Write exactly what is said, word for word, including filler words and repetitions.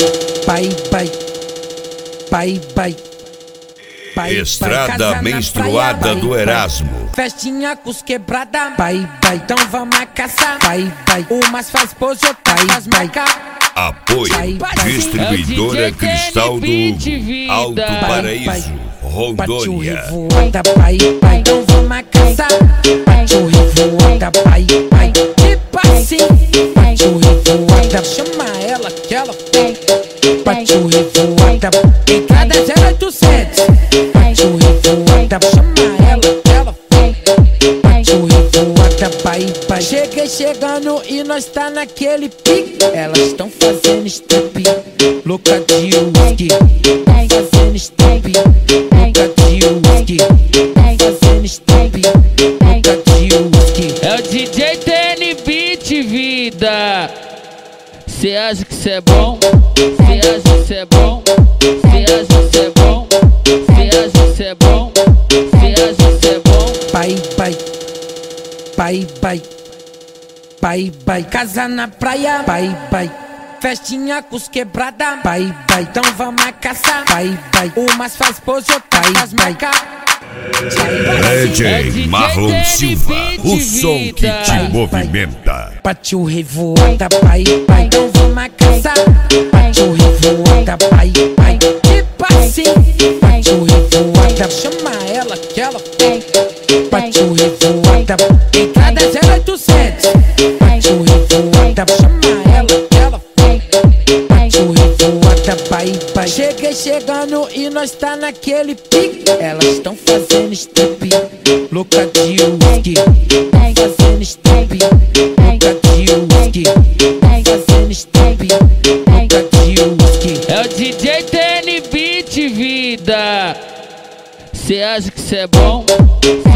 Pai, pai, pai, pai, pai. Estrada menstruada do Erasmo. Festinha com os quebrada. Pai, pai, então vamos a caçar. Pai, pai, umas faz pose, outras faz marcar. Apoio Distribuidora Cristal do Alto Paraíso, Rondônia. Pai, pai, então vamos a caçar. O revoada, pai, pai, tipo assim. O revoada, chama ela que ela tem. O revoada, entrada zero oitocentos. O revoada, chama ela que ela tem. O revoada, pai, pai. Cheguei chegando e nós tá naquele pique. Elas estão fazendo strip, louca de whisky. Fazendo strip, louca de whisky. Fazendo strip, louca de whisky. É o D J T N Beat, vida. Cê acha que cê é bom? Cê acha que cê é bom? Cê acha que cê é bom? Cê acha que cê é bom? Cê acha que cê é bom? Pai, pai, pai, pai, pai, pai. Casa na praia, pai, pai. Festinha com os quebrada, pai, pai. Então vamos a caçar, pai, pai. Umas faz pose, outras faz marcar. D J Marlon Silva, o som que te movimenta. Bate o revoada, pai, pai. Então vamos a caçar. Bate o revoada, pai, pai. Tipo assim. Bate o revoada, chama ela que ela tem. Bate o revoada, entrada zero oitocentos. Bate o revoada, chama ela que ela tem. Bate o revoada, pai, pai. Cheguei chegando e nós tá naquele pique. Elas estão fazendo strip, louca de whisky. Fazendo strip, louca de whisky. Fazendo strip, louca de whisky. É o D J T N Beat, vida. Cê acha que cê é bom?